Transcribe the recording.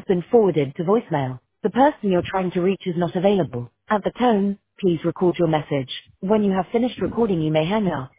been forwarded to voicemail. The person you're trying to reach is not available. At the tone, please record your message. When you have finished recording, you may hang up.